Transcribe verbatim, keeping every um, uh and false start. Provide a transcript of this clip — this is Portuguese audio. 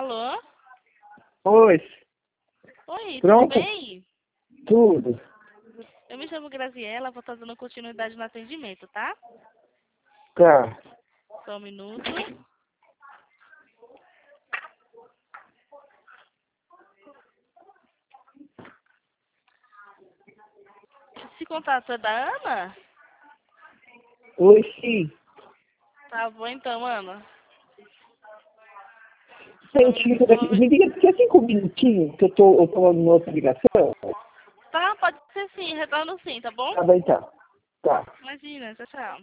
Alô? Oi. Oi, Pronto? tudo bem? Tudo. Eu me chamo Graziela, vou estar dando continuidade no atendimento, tá? Tá. Só um minuto. Esse contato é da Ana? Oi, sim. Tá bom então, Ana. Só um Gente, minuto que fica eu daqui. vou ver. Me liga daqui a cinco minutinhos que eu tô, eu tô numa outra ligação. Tá, pode ser sim, retorno sim, tá bom? Tá bem, tá. Tá. Imagina, tchau, tchau.